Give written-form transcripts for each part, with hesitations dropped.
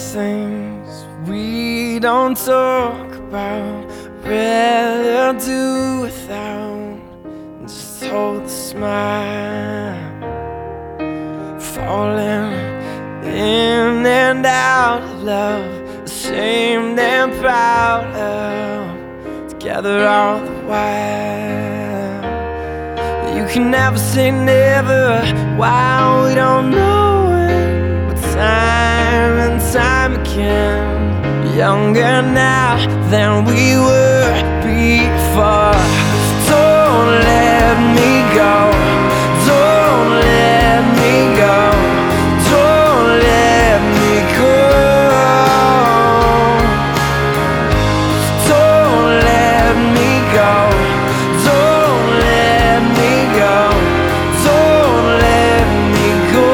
things we don't talk about, rather do without. Just hold the smile, falling in and out of love, ashamed and proud of, together all the while. You can never say never while we don't know it, but time and time again, younger now than we were before. Don't let me go, don't let me go, don't let me go. Don't let me go, don't let me go, don't let me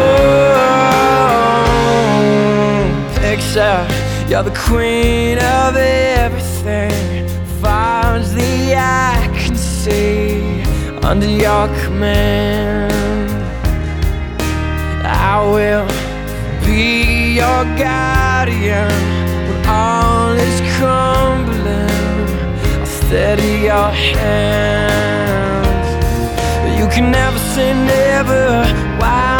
go. Picture you're the queen of everything, far as the eye can see, under your command. I will be your guardian when all is crumbling. I'll steady your hands. You can never say never. Why?